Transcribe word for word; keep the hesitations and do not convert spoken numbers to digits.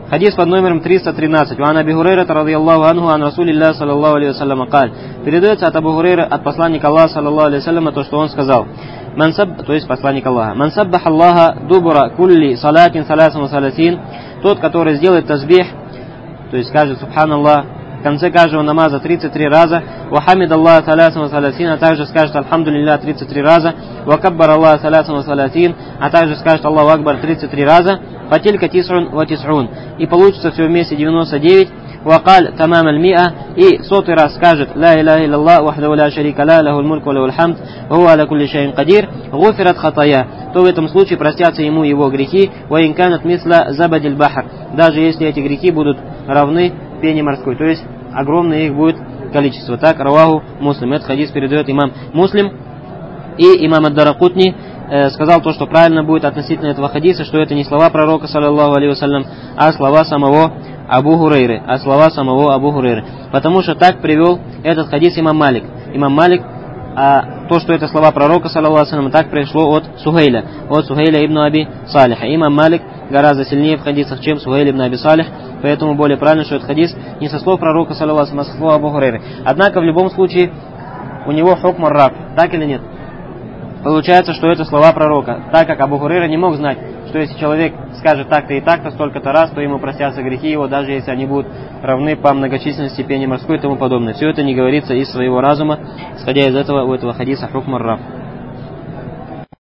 Хадис под номером триста тринадцать. «Ван Аби Хурайрата радийаллаху анху ан Расулиллахи саллаллаху алейхи вассаляма каль». Передается от Абу Хурайры, от посланника Аллаха саллаллаху алейхи вассаляма, то, что он сказал. «Ман саб», то есть посланник Аллаха. «Ман саббах Аллаха дубура кулли салатин саласам саласин». Тот, который сделает тазбих, то есть скажет субханаллах в конце каждого намаза тридцать три раза, «Ва хамид Аллах саласам саласин», а также скажет «Альхамдулилля» тридцать три раза, «Ва каббар Аллах саласам саласин», а также скажет «Аллаху Акбар» тридцать три раза, «Фатилька тисрун ва тисрун», и получится все вместе девяносто девять, «Вакаль тамам аль-миа», и сотый раз скажет «Ла илляха илляллах, вахдаху ла шарика ла, лахул мульк ва лахул хамд, ва хуа аля кулли шайин кадир, гуфират хатая», то в этом случае простятся ему его грехи, «Ва инканат мисла забадиль бахр», даже если эти грехи будут равны пене морской, то есть огромное их будет количество. Так, раваху Муслим. Этот хадис передает имам Муслим. И имам ад-Даракутни э, сказал то, что правильно будет относительно этого хадиса, что это не слова пророка, саллаллаху алейхи вассалям, а слова самого Абу Хурайры, а слова самого Абу Хурайры. Потому что так привел этот хадис имам Малик. Имам Малик, а то, что это слова пророка, саллаллаху алейхи вассалям, так пришло от Сухейля, от Сухейля ибн Аби Салиха. Имам Малик гораздо сильнее в хадисах, чем Сухейль ибн Аби Салих, поэтому более правильно, что этот хадис не со слов пророка, саллаллаху алейхи вассалям, а со слов Абу Хурайры. Однако в любом случае у него хукм ар-раф, так или нет? Получается, что это слова пророка, так как Абу Хурайра не мог знать, что если человек скажет так-то и так-то столько-то раз, то ему простятся грехи его, даже если они будут равны по многочисленности пени морской и тому подобное. Все это не говорится из своего разума, исходя из этого, у этого хадиса хукм ар-раф.